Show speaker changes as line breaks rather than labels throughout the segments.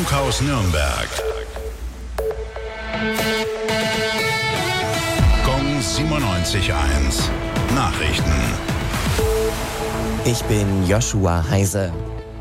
Funkhaus Nürnberg. Gong 97.1. Nachrichten.
Ich bin Joshua Heise.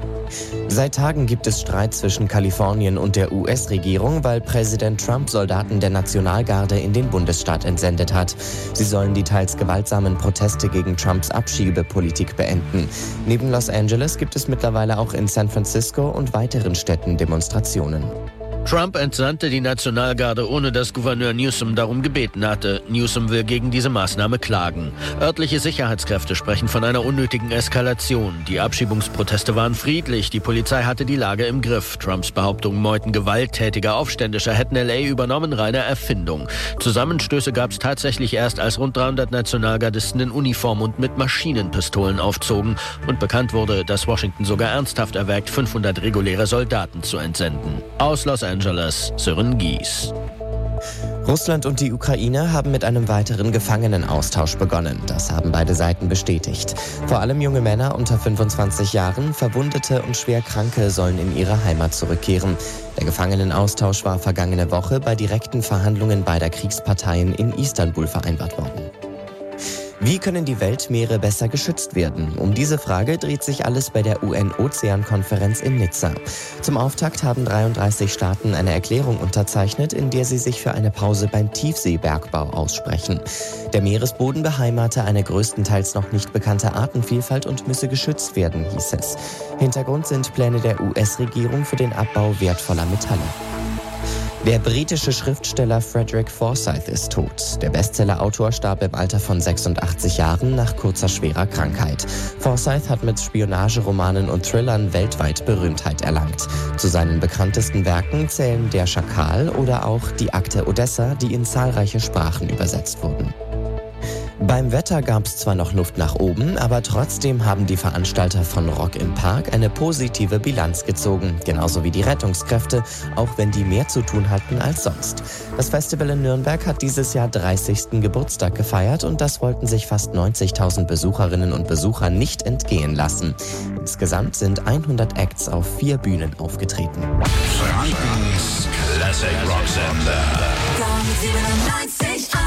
Seit Tagen gibt es Streit zwischen Kalifornien und der US-Regierung, weil Präsident Trump Soldaten der Nationalgarde in den Bundesstaat entsendet hat. Sie sollen die teils gewaltsamen Proteste gegen Trumps Abschiebepolitik beenden. Neben Los Angeles gibt es mittlerweile auch in San Francisco und weiteren Städten Demonstrationen.
Trump entsandte die Nationalgarde, ohne dass Gouverneur Newsom darum gebeten hatte. Newsom will gegen diese Maßnahme klagen. Örtliche Sicherheitskräfte sprechen von einer unnötigen Eskalation. Die Abschiebungsproteste waren friedlich, die Polizei hatte die Lage im Griff. Trumps Behauptungen, Meuten gewalttätiger Aufständischer hätten L.A. übernommen, reine Erfindung. Zusammenstöße gab es tatsächlich erst, als rund 300 Nationalgardisten in Uniform und mit Maschinenpistolen aufzogen und bekannt wurde, dass Washington sogar ernsthaft erwägt, 500 reguläre Soldaten zu entsenden. Aus Los Angeles, Sören Gies.
Russland und die Ukraine haben mit einem weiteren Gefangenenaustausch begonnen. Das haben beide Seiten bestätigt. Vor allem junge Männer unter 25 Jahren, Verwundete und Schwerkranke sollen in ihre Heimat zurückkehren. Der Gefangenenaustausch war vergangene Woche bei direkten Verhandlungen beider Kriegsparteien in Istanbul vereinbart worden. Wie können die Weltmeere besser geschützt werden? Um diese Frage dreht sich alles bei der UN-Ozean-Konferenz in Nizza. Zum Auftakt haben 33 Staaten eine Erklärung unterzeichnet, in der sie sich für eine Pause beim Tiefseebergbau aussprechen. Der Meeresboden beheimate eine größtenteils noch nicht bekannte Artenvielfalt und müsse geschützt werden, hieß es. Hintergrund sind Pläne der US-Regierung für den Abbau wertvoller Metalle. Der britische Schriftsteller Frederick Forsyth ist tot. Der Bestsellerautor starb im Alter von 86 Jahren nach kurzer schwerer Krankheit. Forsyth hat mit Spionageromanen und Thrillern weltweit Berühmtheit erlangt. Zu seinen bekanntesten Werken zählen Der Schakal oder auch Die Akte Odessa, die in zahlreiche Sprachen übersetzt wurden. Beim Wetter gab es zwar noch Luft nach oben, aber trotzdem haben die Veranstalter von Rock im Park eine positive Bilanz gezogen, genauso wie die Rettungskräfte, auch wenn die mehr zu tun hatten als sonst. Das Festival in Nürnberg hat dieses Jahr 30. Geburtstag gefeiert und das wollten sich fast 90.000 Besucherinnen und Besucher nicht entgehen lassen. Insgesamt sind 100 Acts auf 4 Bühnen aufgetreten.
Frankens Classic Rock Sender.
Gong 97.1.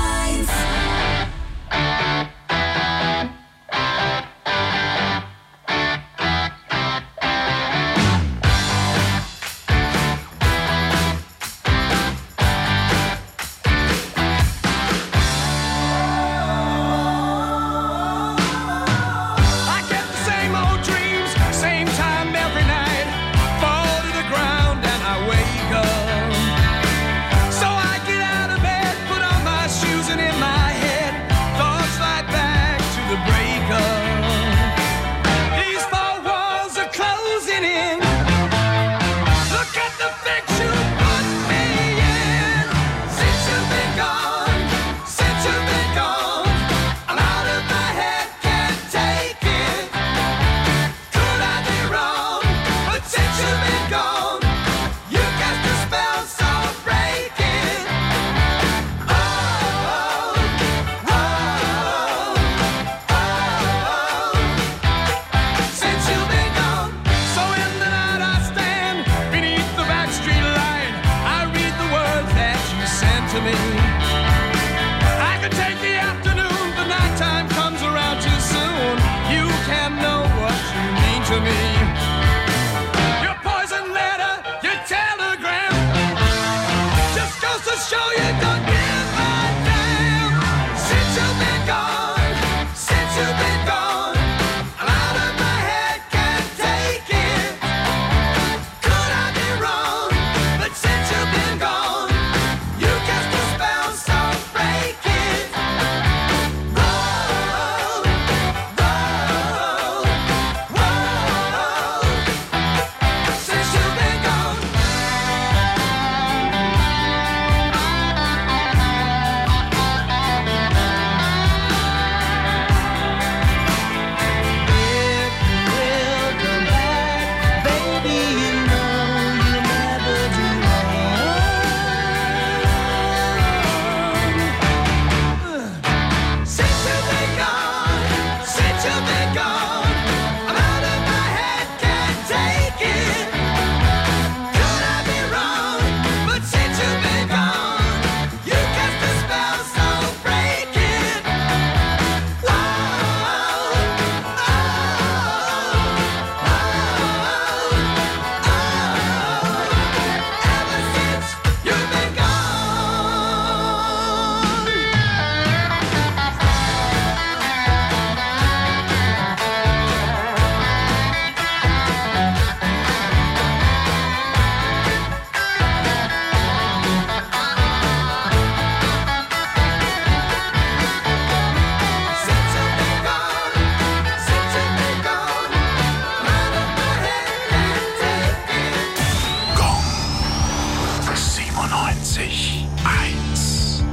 97.1.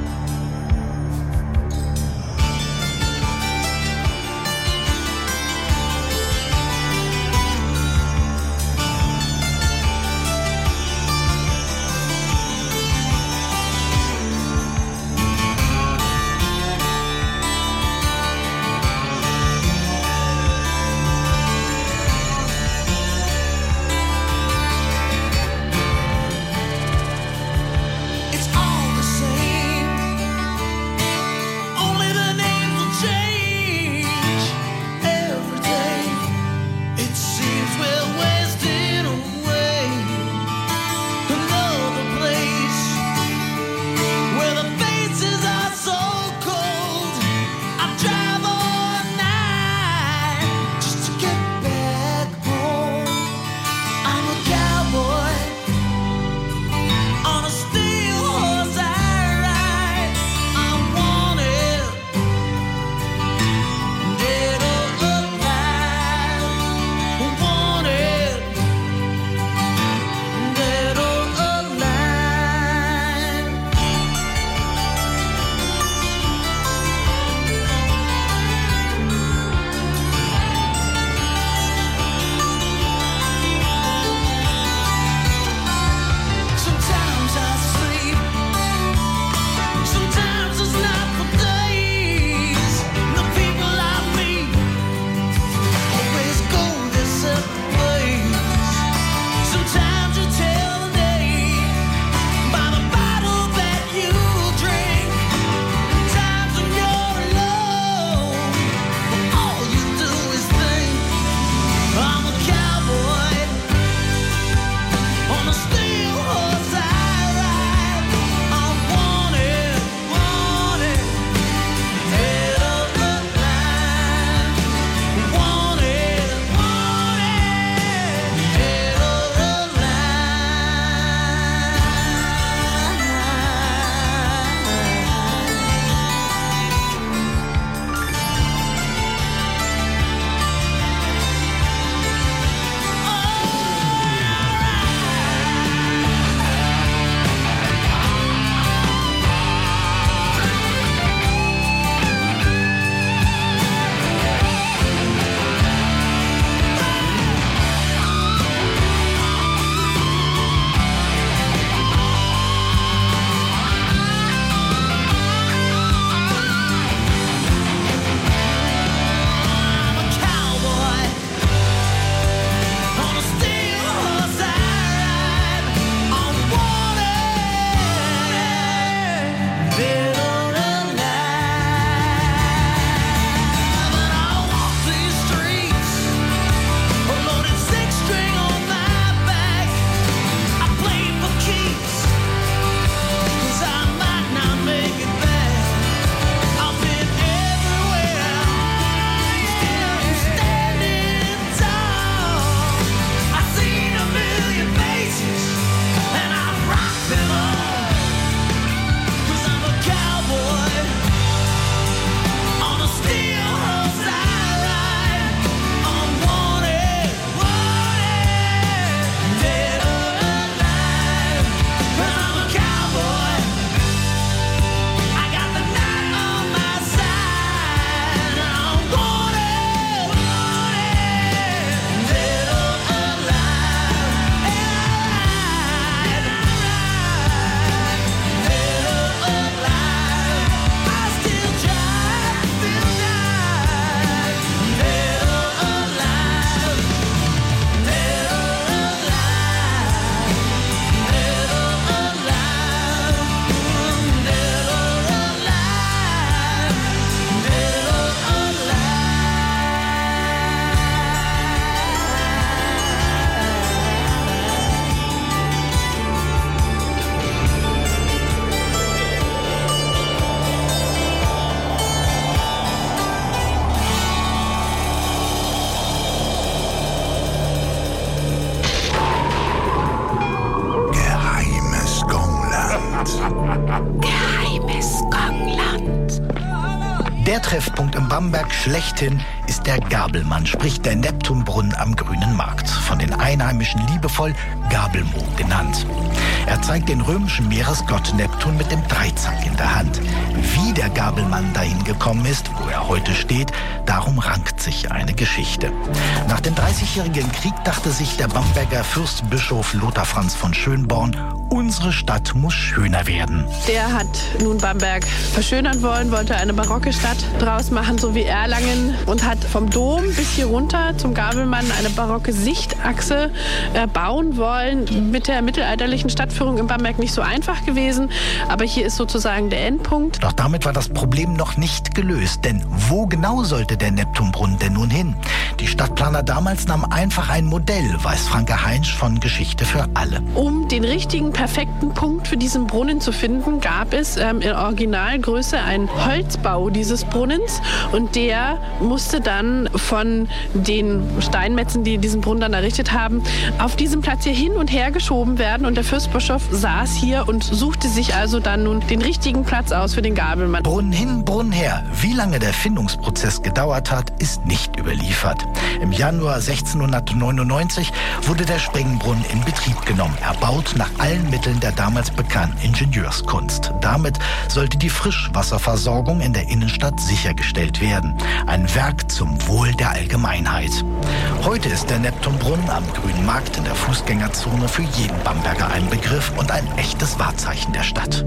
Der Treffpunkt im Bamberg schlechthin ist der Gabelmann, sprich der Neptunbrunnen am Grünen Markt, von den Einheimischen liebevoll Gabelmo genannt. Er zeigt den römischen Meeresgott Neptun mit dem Dreizack in der Hand. Wie der Gabelmann dahin gekommen ist, wo er heute steht, darum rankt sich eine Geschichte. Nach dem 30-jährigen Krieg dachte sich der Bamberger Fürstbischof Lothar Franz von Schönborn, unsere Stadt muss schöner werden.
Der hat nun Bamberg verschönern wollen, wollte eine barocke Stadt draus machen, so wie Erlangen, und hat vom Dom bis hier runter zum Gabelmann eine barocke Sichtachse bauen wollen. Mit der mittelalterlichen Stadtführung in Bamberg nicht so einfach gewesen, aber hier ist sozusagen der Endpunkt.
Doch damit war das Problem noch nicht gelöst, denn wo genau sollte der Neptunbrunnen denn nun hin? Die Stadtplaner damals nahmen einfach ein Modell, weiß Franke Heinsch von Geschichte für alle.
Um den richtigen, perfekten Punkt für diesen Brunnen zu finden, gab es in Originalgröße einen Holzbau dieses Brunnens, und der musste dann von den Steinmetzen, die diesen Brunnen dann errichtet haben, auf diesem Platz hier hin und her geschoben werden, und der Fürstbischof saß hier und suchte sich also dann nun den richtigen Platz aus für den Gabelmann.
Brunnen hin, Brunnen her. Wie lange der Findungsprozess gedauert hat, ist nicht überliefert. Im Januar 1699 wurde der Springbrunnen in Betrieb genommen, erbaut nach allen Mitteln der damals bekannten Ingenieurskunst. Damit sollte die Frischwasserversorgung in der Innenstadt sichergestellt werden. Ein Werk zum Wohl der Allgemeinheit. Heute ist der Neptunbrunnen am Grünen Markt in der Fußgängerzone für jeden Bamberger ein Begriff und ein echtes Wahrzeichen der Stadt.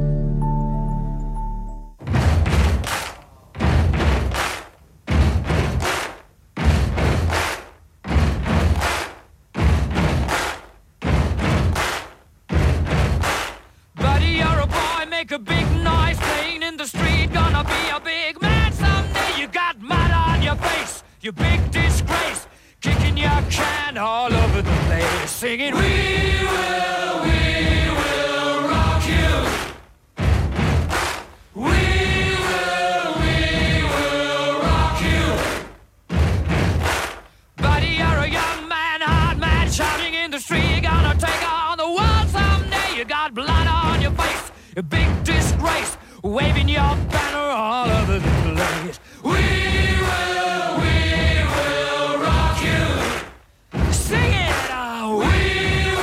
Make a big noise playing in the street, gonna be a big man someday. You got mud on your face, you big disgrace, kicking your can all over the place, singing we will rock you. We will rock you. Buddy, you're a young man, hard man, shouting in the street, gonna take on the world someday. You got blood on your face, a big disgrace, waving your banner all over the place. We will rock you. Sing it out. We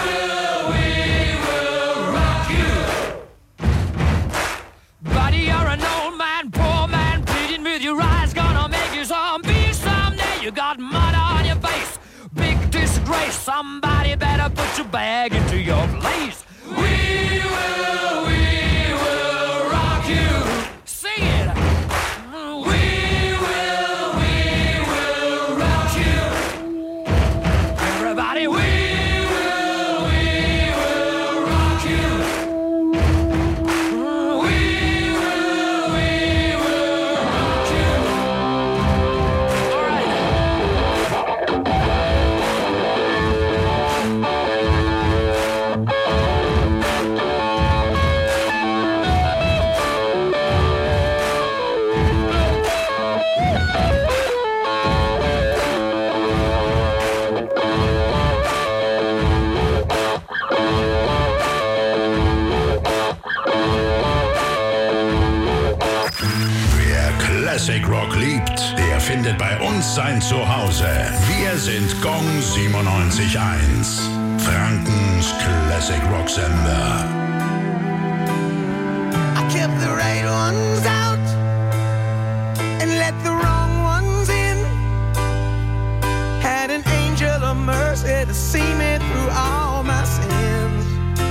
will rock you. Buddy, you're an old man, poor man, pleading with your eyes, gonna make you zombie someday. You got mud on your face, big disgrace. Somebody better put your bag into your place. We will rock you. Sing it. We will rock you. Everybody, we will rock you. We will rock you. All right.
Classic Rock liebt, der findet bei uns sein Zuhause. Wir sind Gong 97.1, Frankens Classic Rock Sender.
I kept the right ones out and let the wrong ones in. Had an angel of mercy to see me through all my sins.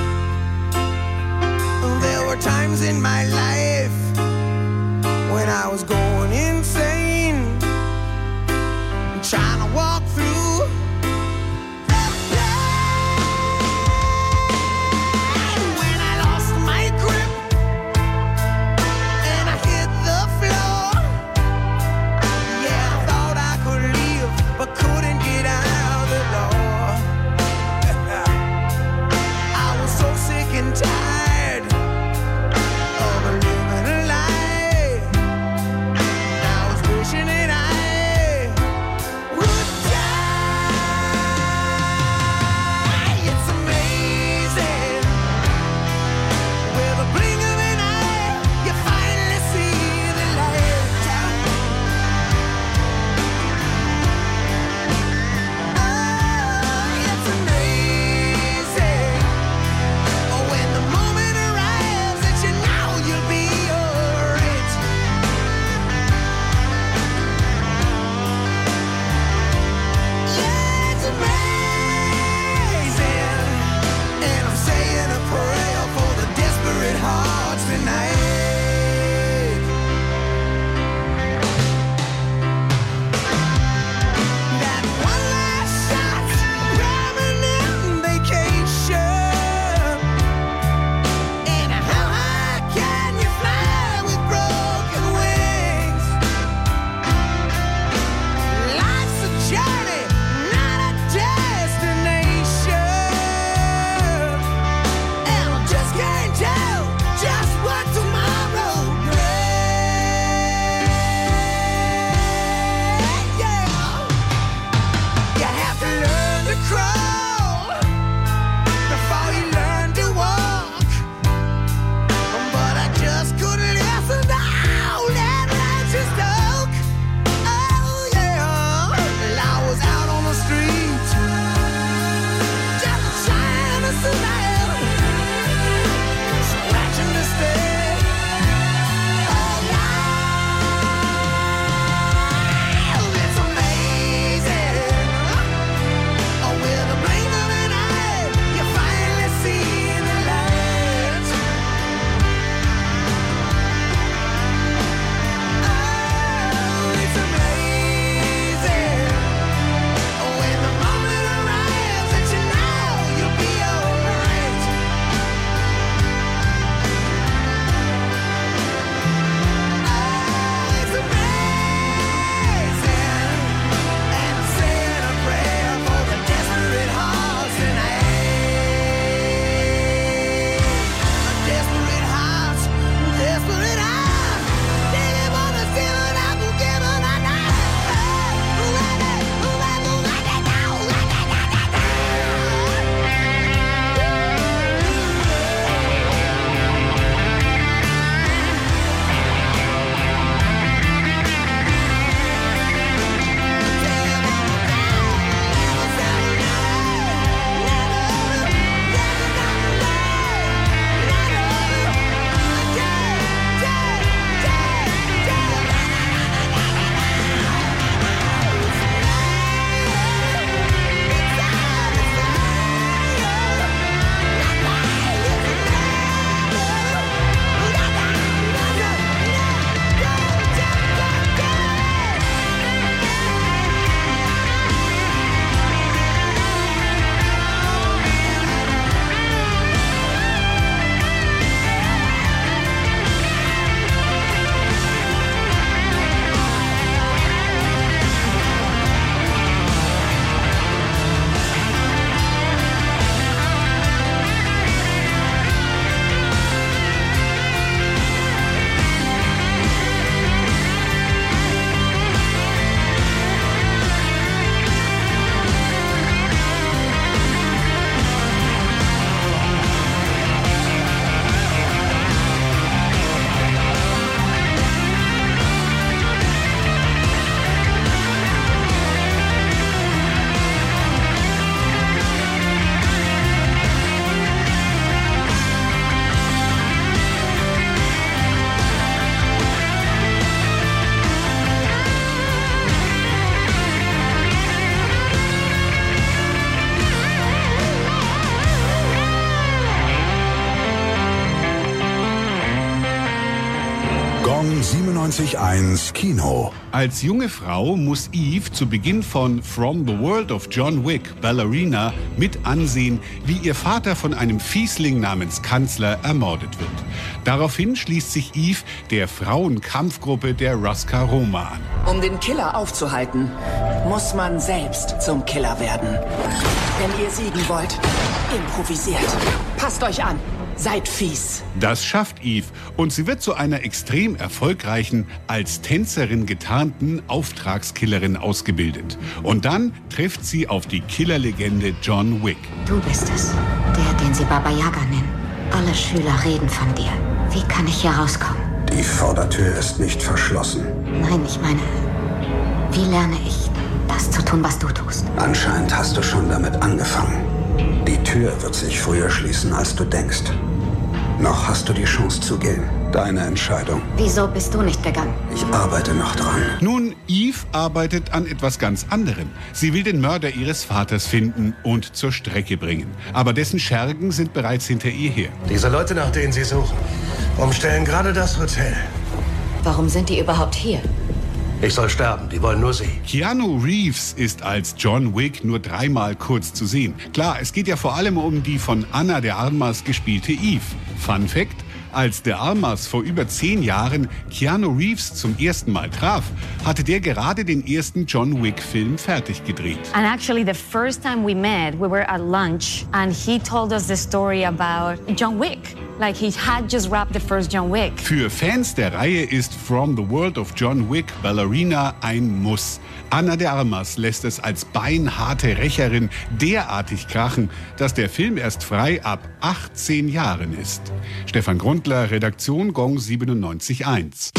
There were times in my life when I was going insane, trying to walk through the pain. When
Gong 97.1 Kino.
Als junge Frau muss Eve zu Beginn von From the World of John Wick, Ballerina, mit ansehen, wie ihr Vater von einem Fiesling namens Kanzler ermordet wird. Daraufhin schließt sich Eve der Frauenkampfgruppe der Ruska Roma an.
Um den Killer aufzuhalten, muss man selbst zum Killer werden. Wenn ihr siegen wollt, improvisiert. Passt euch an. Seid fies.
Das schafft Eve und sie wird zu einer extrem erfolgreichen, als Tänzerin getarnten Auftragskillerin ausgebildet. Und dann trifft sie auf die Killerlegende John Wick.
Du bist es, der, den sie Baba Yaga nennen. Alle Schüler reden von dir. Wie kann ich hier rauskommen?
Die Vordertür ist nicht verschlossen.
Nein, ich meine, wie lerne ich, das zu tun, was du tust?
Anscheinend hast du schon damit angefangen. Die Tür wird sich früher schließen, als du denkst. Noch hast du die Chance zu gehen. Deine Entscheidung.
Wieso bist du nicht gegangen?
Ich arbeite noch dran.
Nun, Eve arbeitet an etwas ganz anderem. Sie will den Mörder ihres Vaters finden und zur Strecke bringen. Aber dessen Schergen sind bereits hinter ihr her.
Diese Leute, nach denen sie suchen, umstellen gerade das Hotel.
Warum sind die überhaupt hier?
Ich soll sterben, die wollen nur sie.
Keanu Reeves ist als John Wick nur 3-mal kurz zu sehen. Klar, es geht ja vor allem um die von Ana de Armas gespielte Eve. Fun Fact: Als de Armas vor über 10 Jahren Keanu Reeves zum ersten Mal traf, hatte der gerade den ersten John Wick-Film fertig gedreht.
And actually the first time we met, we were at lunch and he told us the story about John Wick. Like he had just wrapped the first John Wick.
Für Fans der Reihe ist From the World of John Wick, Ballerina ein Muss. Ana de Armas lässt es als beinharte Rächerin derartig krachen, dass der Film erst frei ab 18 Jahren ist. Stefan Grundler, Redaktion Gong 97.1.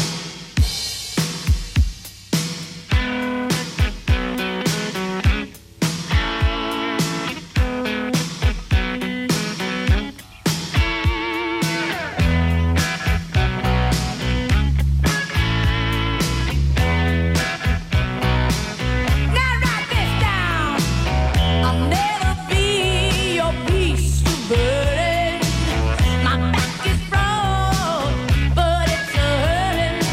My back is broke, but it's a hurting.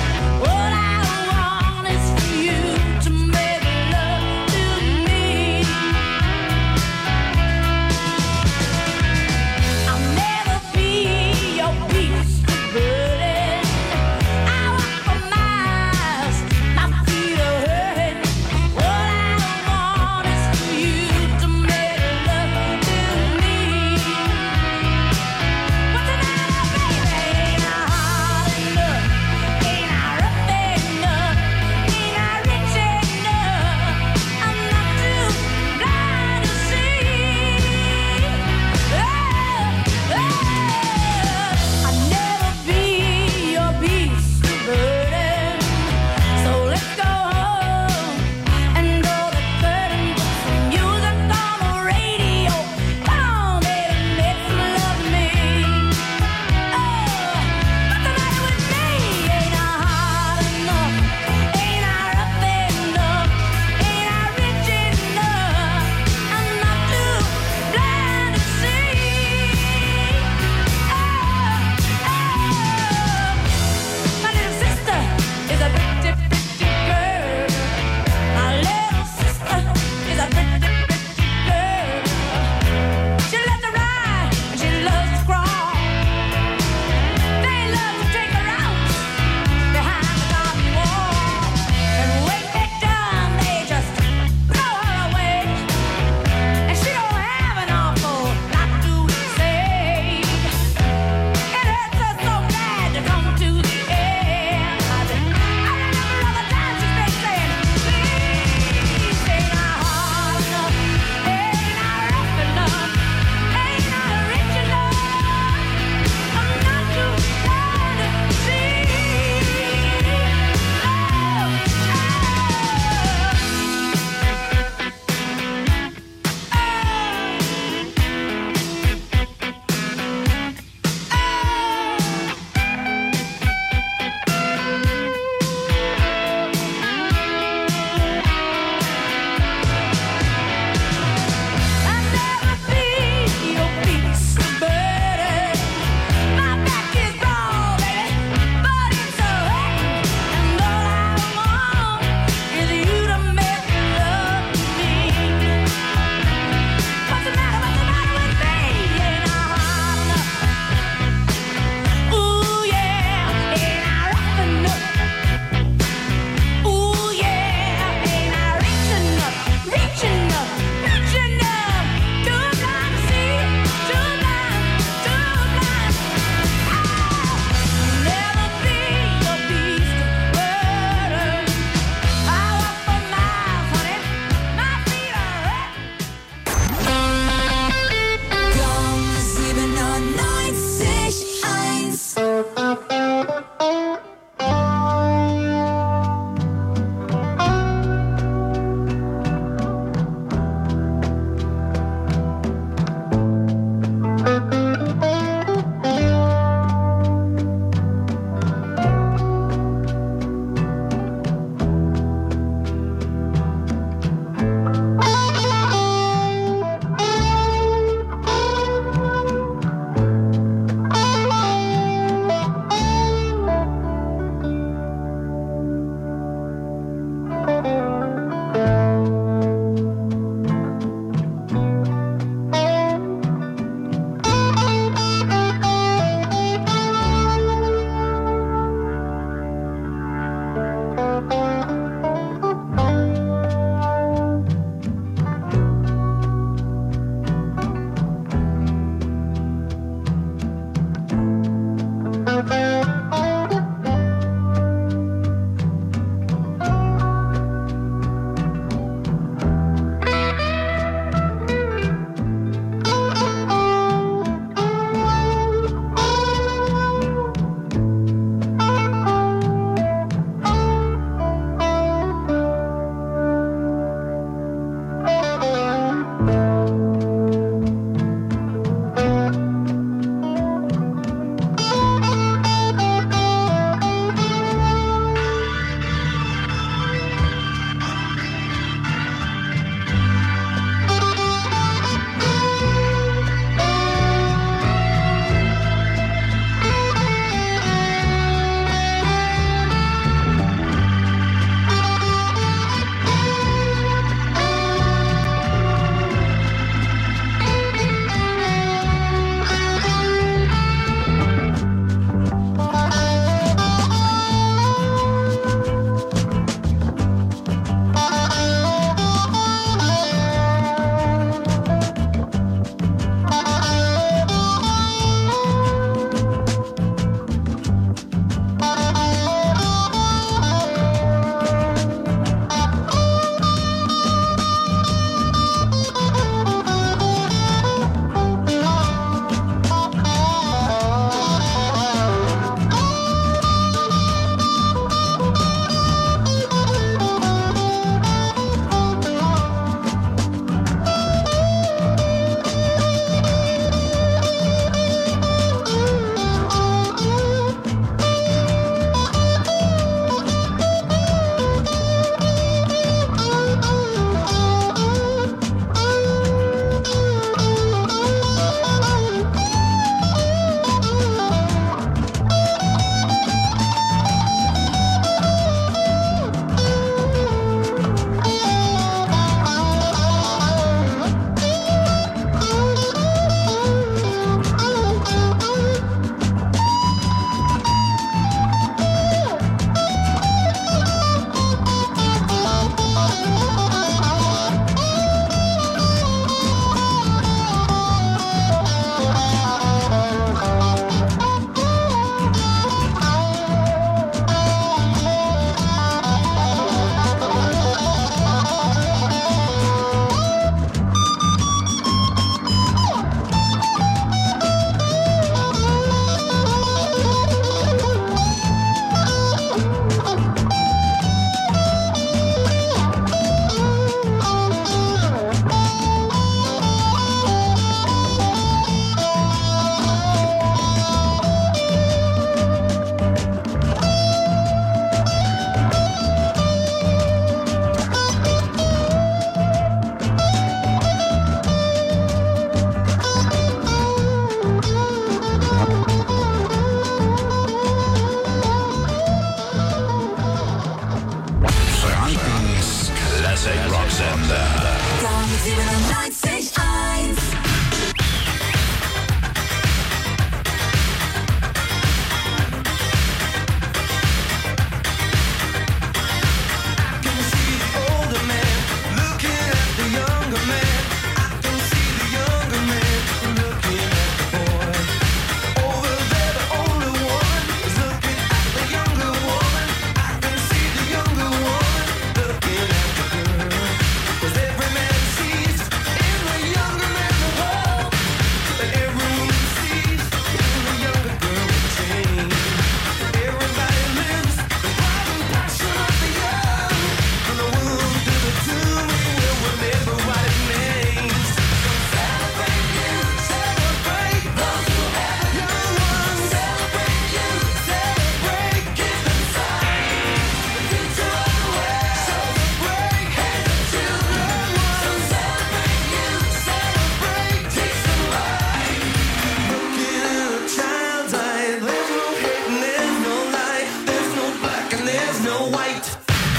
white.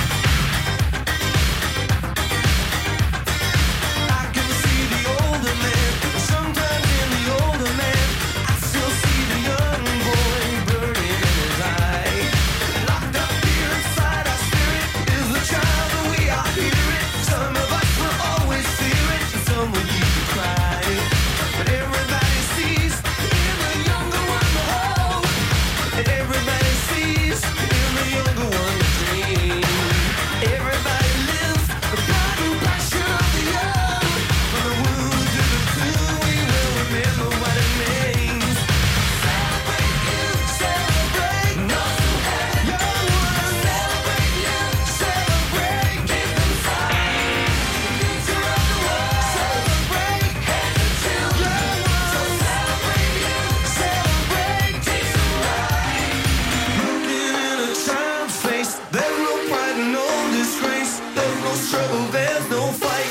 I can see the older man. Sometimes in the older man, I still see the young boy burning in his eye. Locked up here inside our spirit is the child that we are hearing. Some of us will always fear it, and some will keep it quiet. But everybody sees in the younger one the hope. And everybody sees in the younger one the dream. Everybody lives the pride and passion of the young. From the womb to the tomb, we will remember what it means. Celebrate you, celebrate those who have young ones. Celebrate you, celebrate, give them sight. The future of the world. Celebrate, head to children. So celebrate you, celebrate, teach them right. Looking in a child's face, there's no pride and no disgrace. There's no struggle, there's no fight.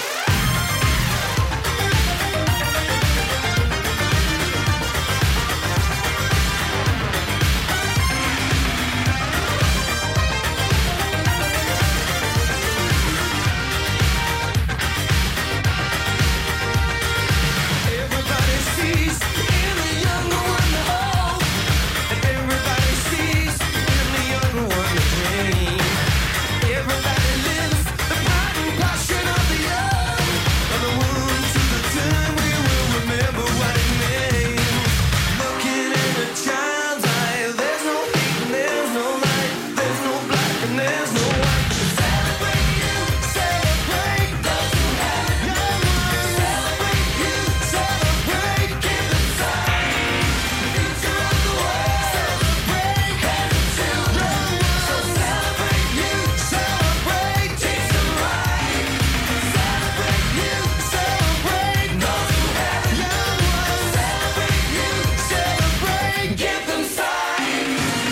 Everybody sees in the younger one the hope. And everybody sees in the younger one the dream. Everybody lives the pride and passion of the young. From the womb to the tomb, we will remember what it means. Looking in a child's eye, there's no hate and there's no light. There's no black and there's no white. Celebrate you, celebrate those who have young ones. Celebrate you, celebrate, give them sight. The future of the world. Celebrate, head to children. So celebrate you, celebrate, teach them right. Celebrate you, celebrate those who have young ones. Celebrate you, celebrate, give them sight.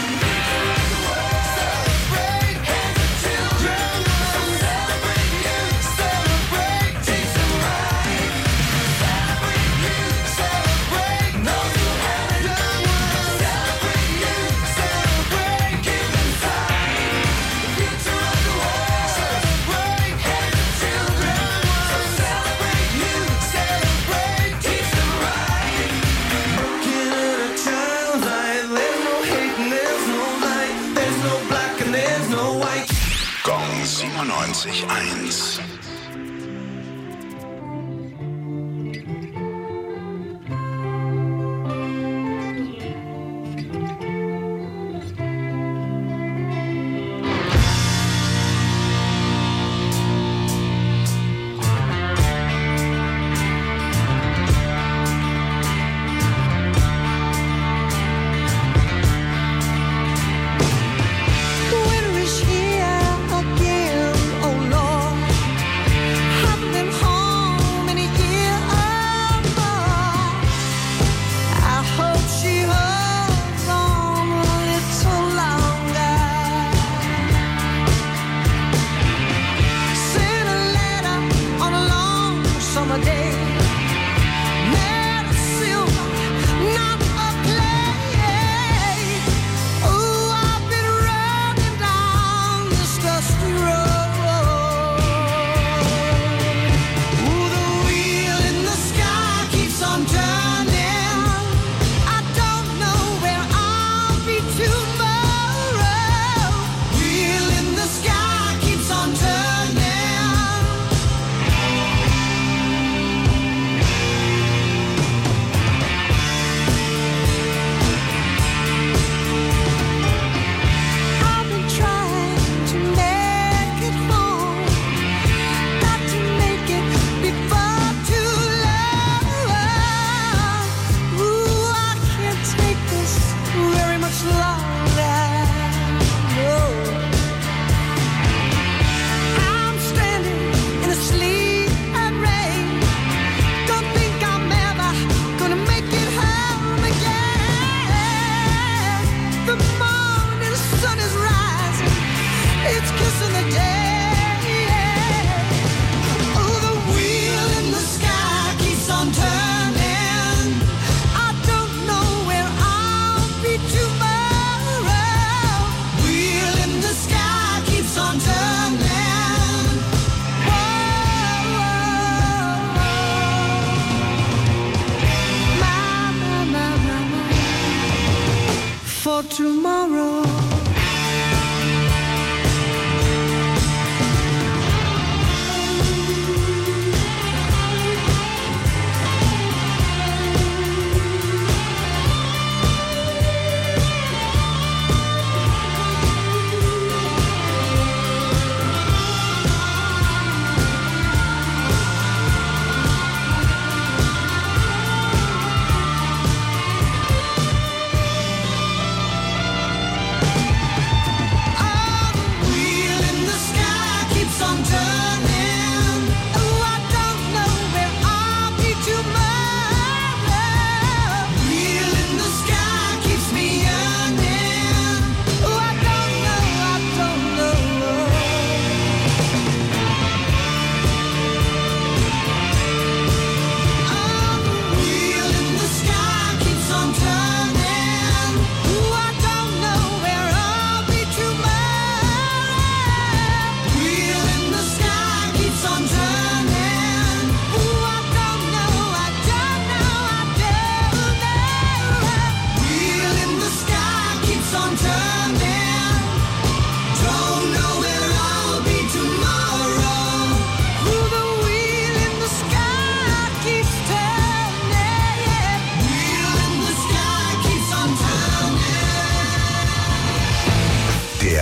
Celebrate, head to children. So celebrate you, celebrate, teach them right. Celebrate you, celebrate those who have young ones. Celebrate you, celebrate, give them sight. The future of the world. Celebrate, head to children. So celebrate you, celebrate, teach them right. Looking in a child's eye, there's no hate and there's no light. There's no black and there's no white.
Gong 97.1.
Winter is here again, oh Lord.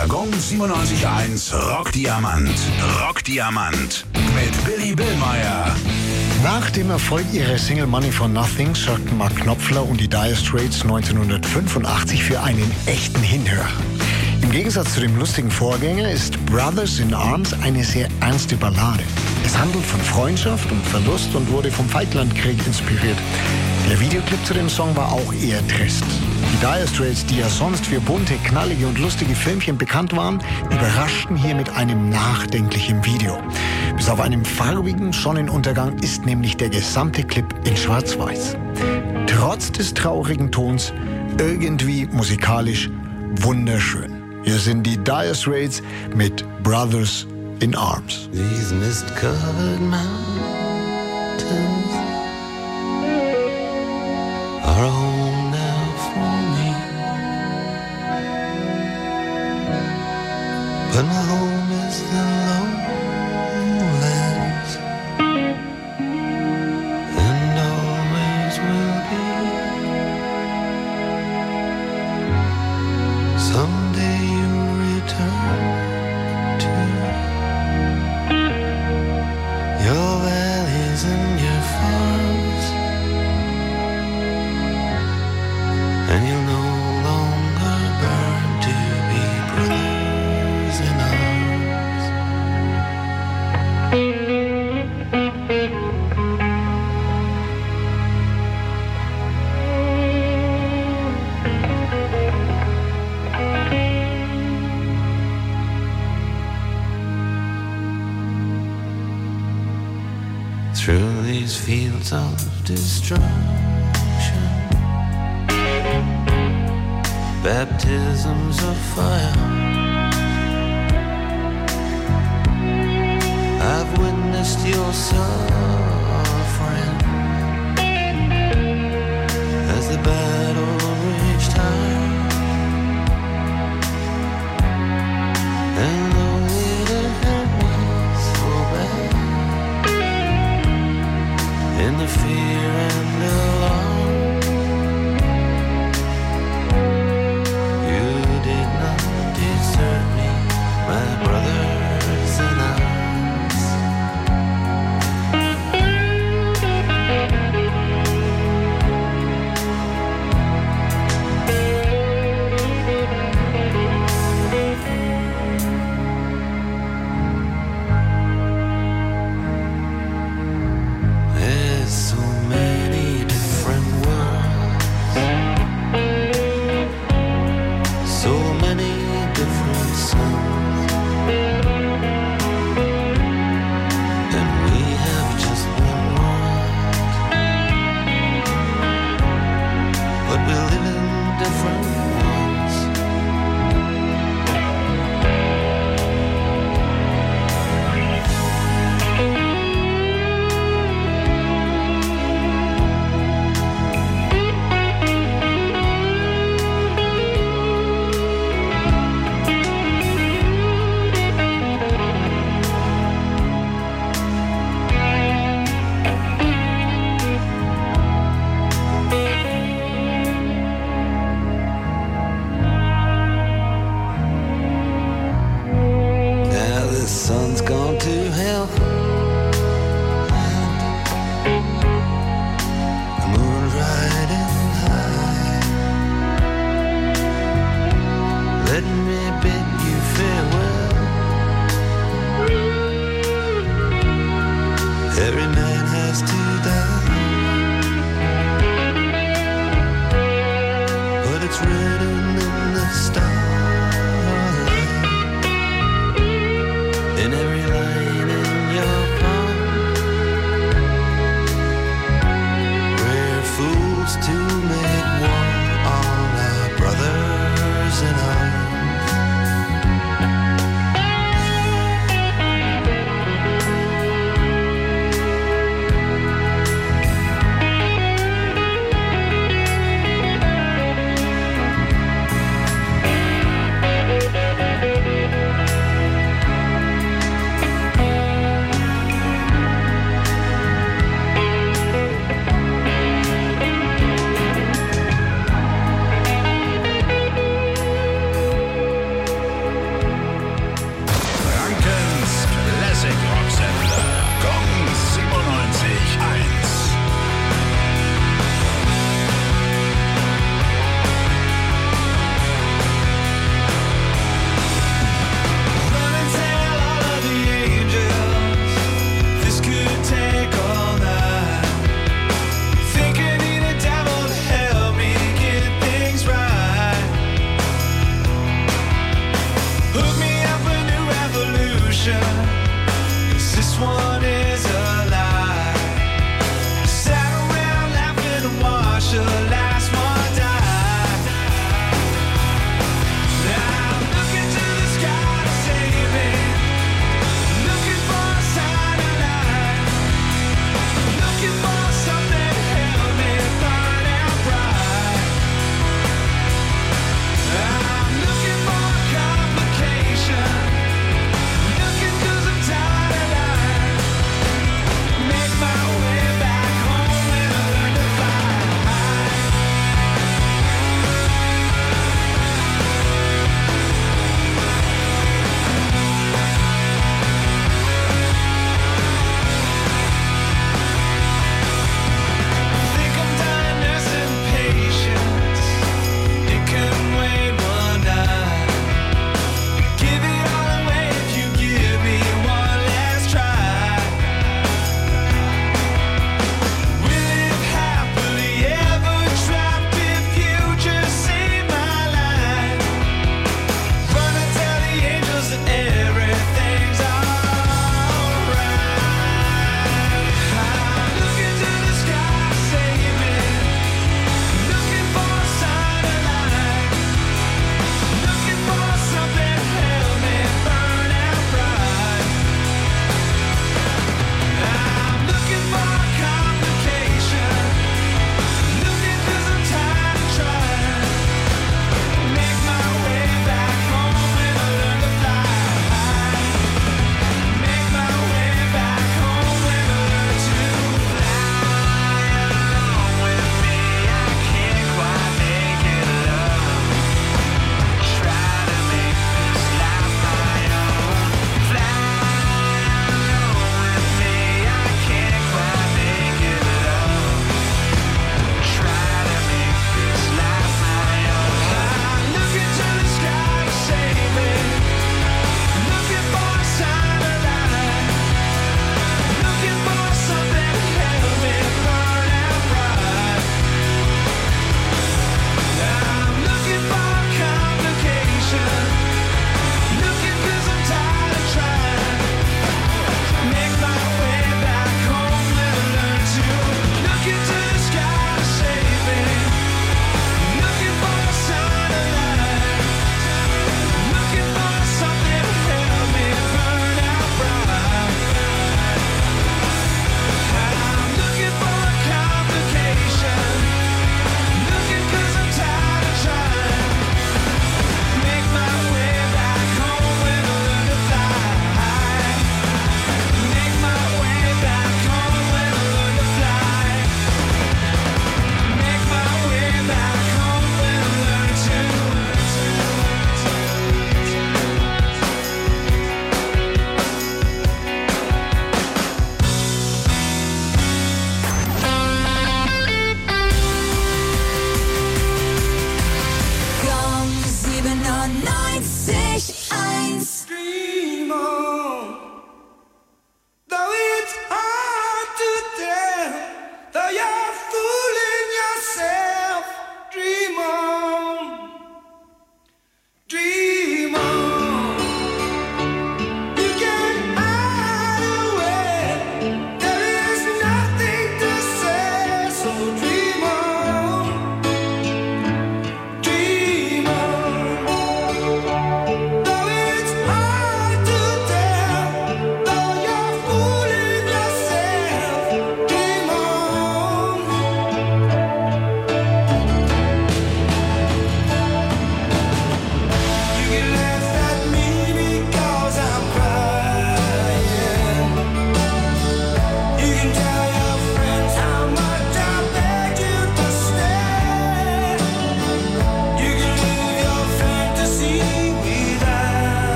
Der Gong 97.1 Rockdiamant. Rockdiamant. Mit Billy Billmeyer.
Nach dem Erfolg ihrer Single Money for Nothing sorgten Mark Knopfler und die Dire Straits 1985 für einen echten Hinhörer. Im Gegensatz zu dem lustigen Vorgänger ist Brothers in Arms eine sehr ernste Ballade. Es handelt von Freundschaft und Verlust und wurde vom Falklandkrieg inspiriert. Der Videoclip zu dem Song war auch eher trist. Die Dire Straits, die ja sonst für bunte, knallige und lustige Filmchen bekannt waren, überraschten hier mit einem nachdenklichen Video. Bis auf einen farbigen Sonnenuntergang ist nämlich der gesamte Clip in Schwarz-Weiß. Trotz des traurigen Tons irgendwie musikalisch wunderschön. Hier sind die Dire Straits mit Brothers in Arms.
These mist-covered mountains are a home now for me, but my home is the lowlands, and always will be. Someday you'll return to your valleys and your farms, and you'll no longer burn to be brothers in arms. Through these fields of destruction, baptisms of fire, I've witnessed your suffering as the battle raged high, and though it hurt me so bad, in the fear and alarm, you did not desert me, my brothers in arms. There's so many different worlds, so many different suns, and we have just one world, but we live in different ones. Now the sun's gone to hell, the moon's riding high. Let me bid you farewell. Every man has to die, but it's written in the starlight, in every line in your palm. We're fools to make war on our brothers in arms. Hook me up a new revolution, 'cause this one is a lie. Sat around laughing and watched the last one die. Now I'm looking to the sky to save me, looking for a sign of life, looking for something to help me find out right. I'm looking for a complication, looking 'cause I'm tired of life.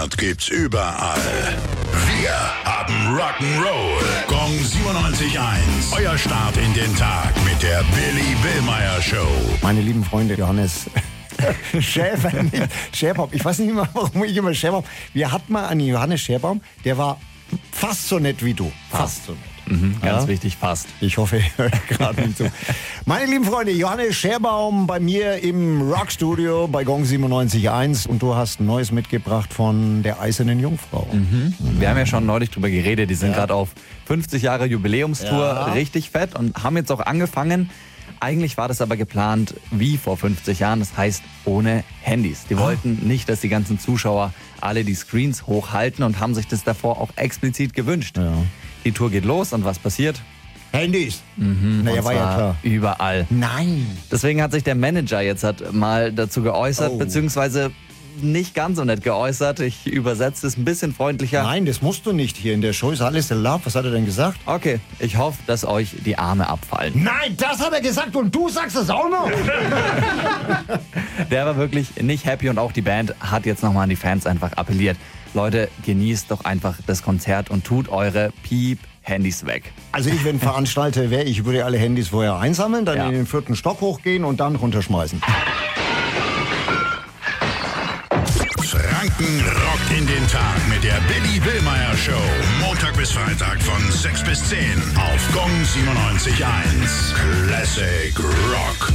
Konzert gibt's überall. Wir haben Rock'n'Roll. Gong 97.1. Euer Start in den Tag mit der Billy Billmeyer Show.
Meine lieben Freunde, Johannes Schärbaum. Ich weiß nicht immer, warum ich immer Schärbaum. Wir hatten mal einen Johannes Schärbaum, der war fast so nett wie du. Fast so nett.
Ganz wichtig, fast.
Ich hoffe, ihr hört gerade nicht zu. Meine lieben Freunde, Johannes Schärbaum bei mir im Rockstudio bei Gong 97.1 und du hast ein Neues mitgebracht von der Eisernen Jungfrau.
Wir haben ja schon neulich drüber geredet, die sind gerade auf 50 Jahre Jubiläumstour, richtig fett und haben jetzt auch angefangen. Eigentlich war das aber geplant wie vor 50 Jahren, das heißt ohne Handys. Die wollten nicht, dass die ganzen Zuschauer alle die Screens hochhalten und haben sich das davor auch explizit gewünscht. Ja. Die Tour geht los und was passiert?
Handys.
Naja, war ja klar. Überall.
Nein.
Deswegen hat sich der Manager jetzt mal dazu geäußert, beziehungsweise nicht ganz so nett geäußert. Ich übersetze es ein bisschen freundlicher.
Nein, das musst du nicht hier. In der Show ist alles erlaubt. Was hat er denn gesagt?
Okay, ich hoffe, dass euch die Arme abfallen.
Nein, das hat er gesagt und du sagst es auch noch.
Der war wirklich nicht happy und auch die Band hat jetzt nochmal an die Fans einfach appelliert. Leute, genießt doch einfach das Konzert und tut eure Handys weg.
Also ich, wenn Veranstalter wäre, ich würde alle Handys vorher einsammeln, dann in den 4. Stock hochgehen und dann runterschmeißen.
Franken rockt in den Tag mit der Billy Billmeyer Show. Montag bis Freitag von 6 bis 10 auf Gong 97.1. Classic Rock.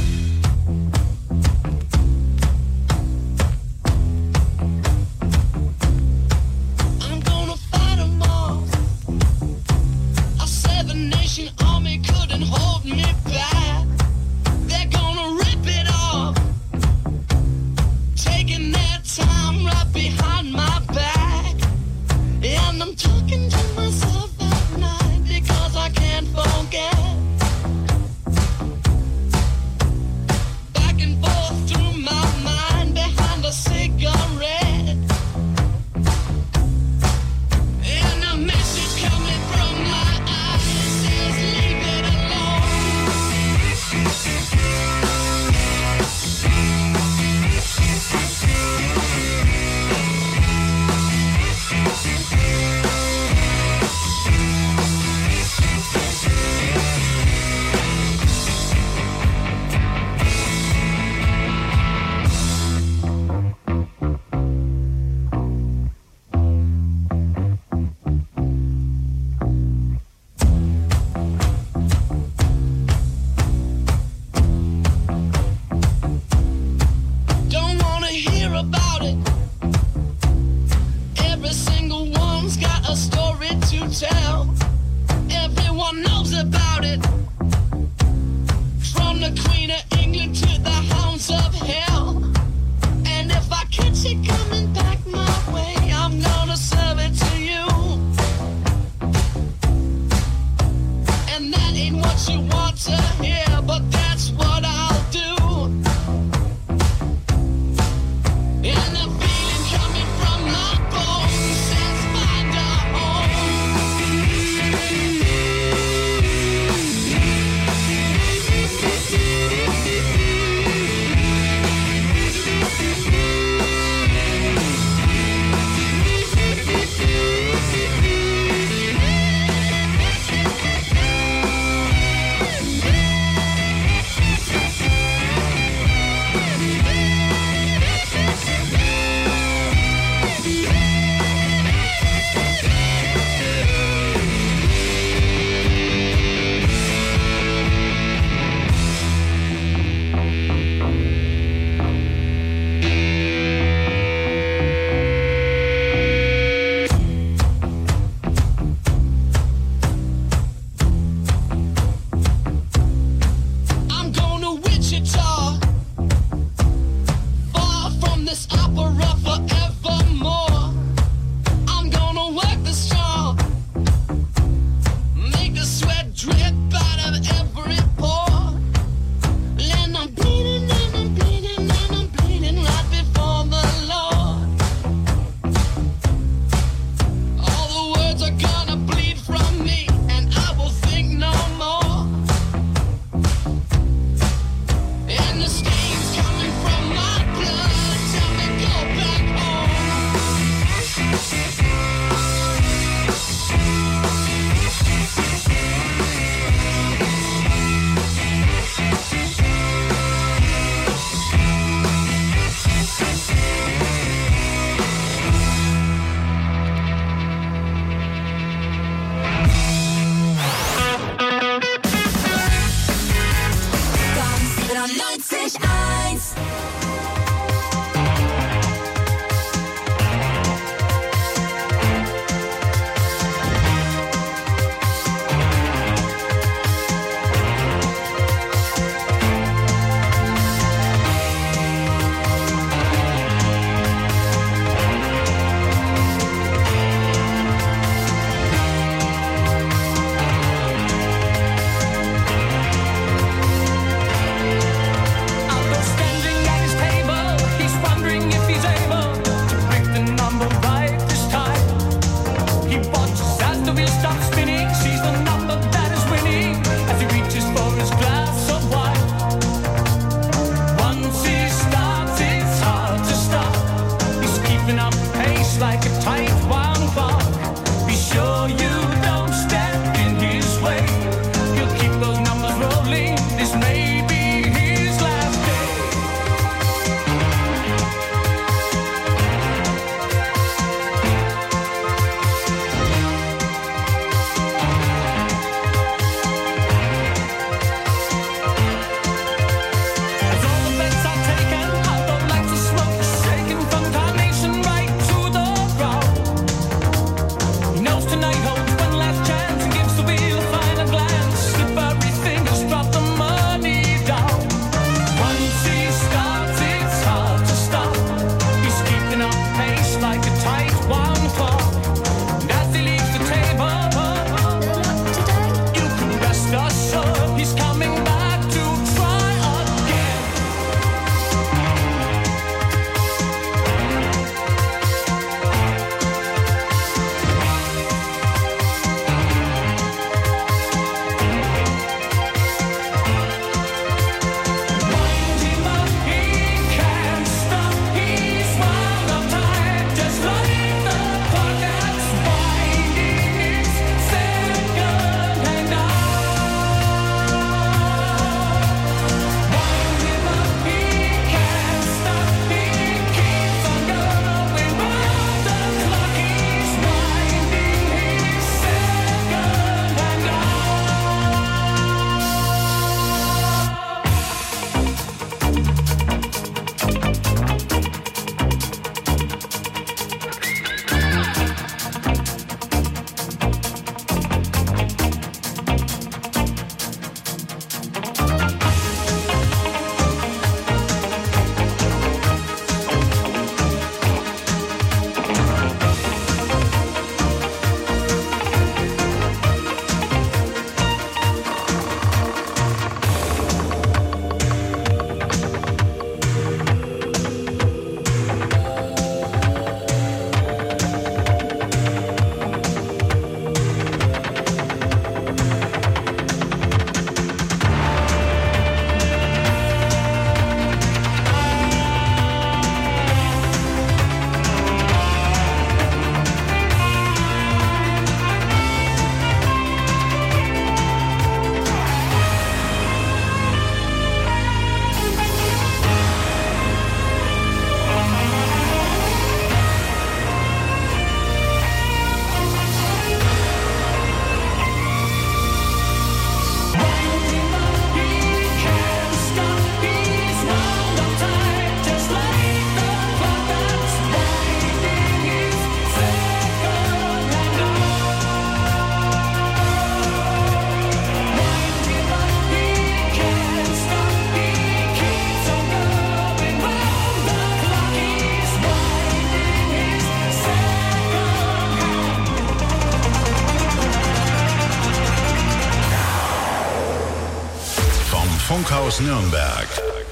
Funkhaus Nürnberg.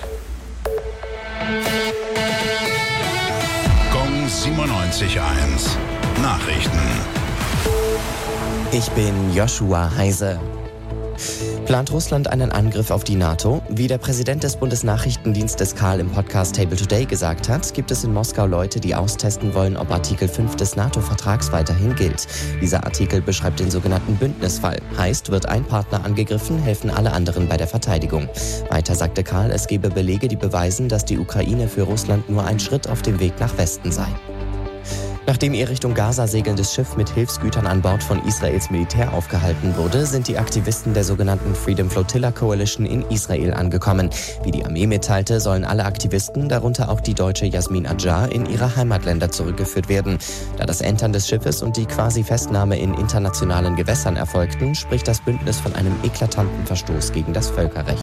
Gong 97.1. Nachrichten.
Ich bin Joshua Heise. Plant Russland einen Angriff auf die NATO? Wie der Präsident des Bundesnachrichtendienstes Karl im Podcast Table Today gesagt hat, gibt es in Moskau Leute, die austesten wollen, ob Artikel 5 des NATO-Vertrags weiterhin gilt. Dieser Artikel beschreibt den sogenannten Bündnisfall. Heißt, wird ein Partner angegriffen, helfen alle anderen bei der Verteidigung. Weiter sagte Karl, es gebe Belege, die beweisen, dass die Ukraine für Russland nur ein Schritt auf dem Weg nach Westen sei. Nachdem ihr Richtung Gaza segelndes Schiff mit Hilfsgütern an Bord von Israels Militär aufgehalten wurde, sind die Aktivisten der sogenannten Freedom Flotilla Coalition in Israel angekommen. Wie die Armee mitteilte, sollen alle Aktivisten, darunter auch die deutsche Yasmin Adjar, in ihre Heimatländer zurückgeführt werden. Da das Entern des Schiffes und die quasi Festnahme in internationalen Gewässern erfolgten, spricht das Bündnis von einem eklatanten Verstoß gegen das Völkerrecht.